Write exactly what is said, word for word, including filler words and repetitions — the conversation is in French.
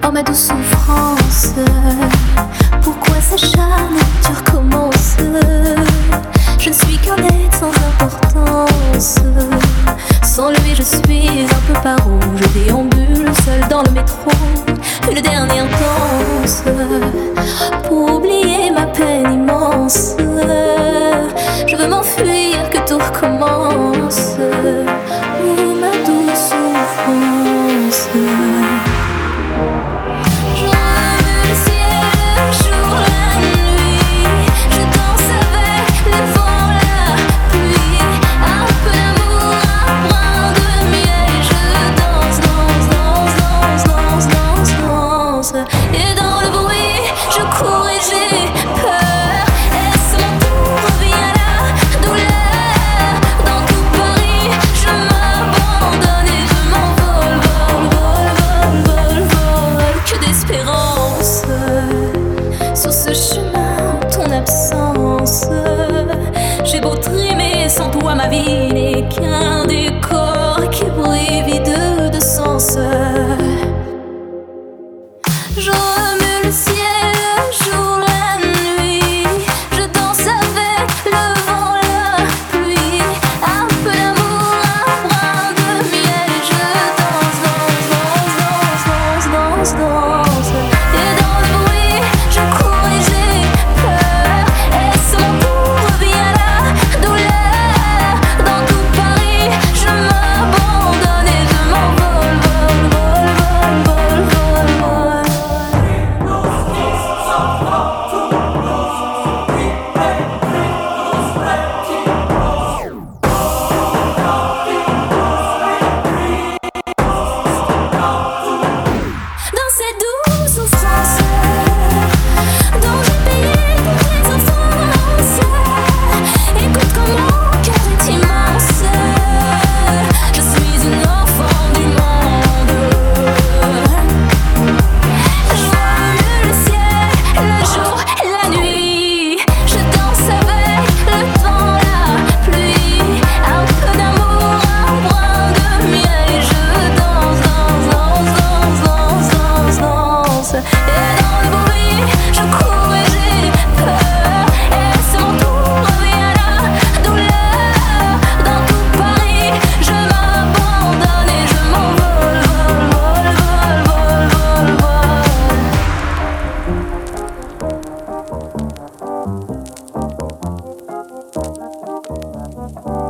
Oh ma douce souffrance, pourquoi s'acharner, tu recommences? Je ne suis qu'un être sans importance. Sans lui je suis un peu paro. Je déambule seul dans le métro, une dernière danse pour oublier ma peine immense. Je veux m'enfuir, que tout recommence. Oh ma douce souffrance. Sur ce chemin, ton absence, j'ai beau trimer, sans toi ma vie n'est qu'un décor qui brille vide de sens. Je remue le ciel, le jour, la nuit. Je danse avec le vent, la pluie. Un peu d'amour, un brin de miel. Je danse, danse, danse, danse, danse, danse, danse. Et dans le bruit, je cours et j'ai peur. Est-ce mon tour, revient la douleur. Dans tout Paris, je m'abandonne et je m'envole, vol, vol, vol, vol, vol, vol. Dans cette douce souffrance dont j'ai payé toutes les offenses, écoute comme mon cœur est immense. Je suis une enfant du monde. Je remue le ciel, le jour, la nuit. Je danse avec le vent, la pluie. Un peu d'amour, un brin de miel. Je danse, danse, danse, danse, danse, danse, danse. Et dans le bruit, je cours et j'ai peur. Et c'est mon tour, revient la douleur. Dans tout Paris, je m'abandonne et je m'envole, vol, vol, vol, vol, vol, vol.